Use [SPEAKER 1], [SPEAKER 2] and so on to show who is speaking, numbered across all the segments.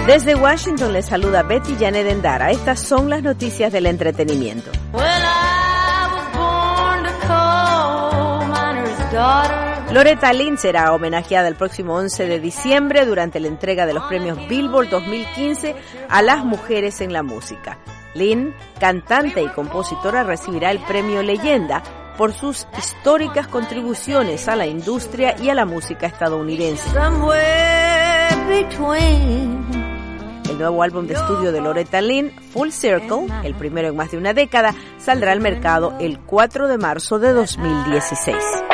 [SPEAKER 1] Desde Washington les saluda Betty Janet Endara. Estas son las noticias del entretenimiento. Loretta Lynn será homenajeada el próximo 11 de diciembre durante la entrega de los premios Billboard 2015 a las mujeres en la música. Lynn, cantante y compositora, recibirá el premio Leyenda por sus históricas contribuciones a la industria y a la música estadounidense. El nuevo álbum de estudio de Loretta Lynn, Full Circle, el primero en más de una década, saldrá al mercado el 4 de marzo de 2016.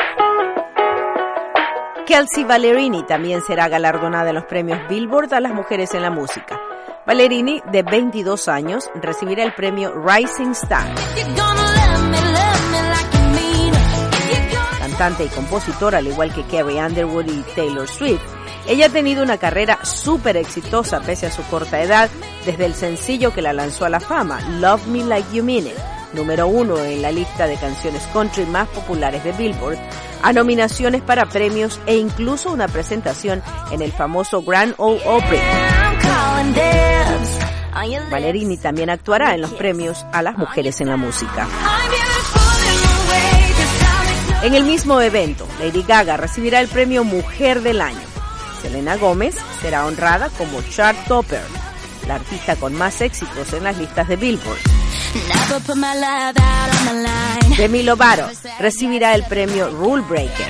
[SPEAKER 1] Kelsea Ballerini también será galardonada en los premios Billboard a las mujeres en la música. Ballerini, de 22 años, recibirá el premio Rising Star. Cantante y compositora, al igual que Carrie Underwood y Taylor Swift, ella ha tenido una carrera súper exitosa pese a su corta edad, desde el sencillo que la lanzó a la fama, Love Me Like You Mean It, número 1 en la lista de canciones country más populares de Billboard, a nominaciones para premios e incluso una presentación en el famoso Grand Ole Opry. Ballerini también actuará en los premios a las mujeres en la música. En el mismo evento, Lady Gaga recibirá el premio Mujer del Año. Selena Gómez será honrada como chart topper, la artista con más éxitos en las listas de Billboard. Demi Lovato recibirá el premio Rule Breaker.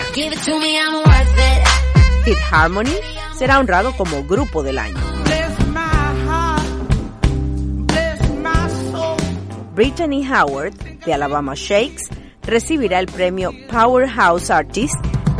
[SPEAKER 1] Fifth Harmony será honrado como Grupo del Año. Brittany Howard, de Alabama Shakes, recibirá el premio Powerhouse Artist.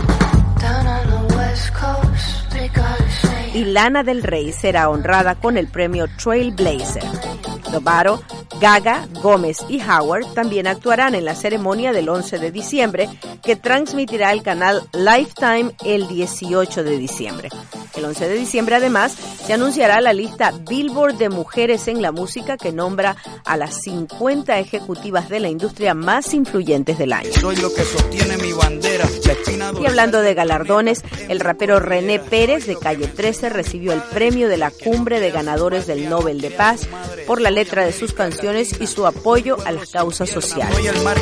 [SPEAKER 1] Y Lana Del Rey será honrada con el premio Trailblazer. Lovato, Gaga, Gómez y Howard también actuarán en la ceremonia del 11 de diciembre que transmitirá el canal Lifetime el 18 de diciembre. El 11 de diciembre, además, se anunciará la lista Billboard de mujeres en la música que nombra a las 50 ejecutivas de la industria más influyentes del año.
[SPEAKER 2] Soy lo que sostiene mi bandera.
[SPEAKER 1] Y hablando de galardones, el rapero René Pérez de Calle 13 recibió el premio de la Cumbre de Ganadores del Nobel de Paz por la letra de sus canciones y su apoyo a las causas sociales.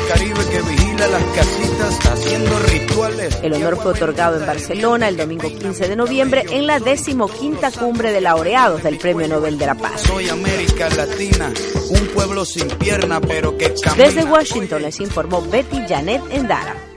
[SPEAKER 1] El honor fue otorgado en Barcelona el domingo 15 de noviembre en la 15ª Cumbre de Laureados del Premio Nobel de la Paz.
[SPEAKER 2] Soy América Latina, un pueblo sin pierna, pero que camina.
[SPEAKER 1] Desde Washington les informó Betty Janet Endara.